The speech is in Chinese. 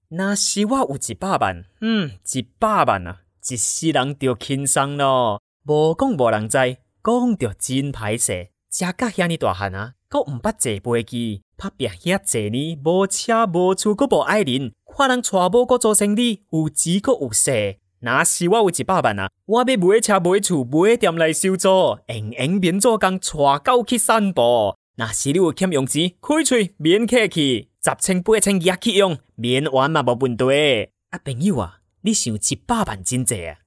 若是我有100万，100万啊，一世人就轻松咯。无讲无人知，讲着真歹势。食甲遐尼大汉啊，阁毋捌坐飞机，拍拼遐济年，无车无厝，阁无爱人，看人娶某阁做生理，有钱阁有势。若是我有100万啊，我要买车买厝买店来收租，免做工，带狗去散步。若是你有欠用钱，开喙免客气，10千8千举去用，免还嘛无问题。啊，朋友啊，你想100万真济啊？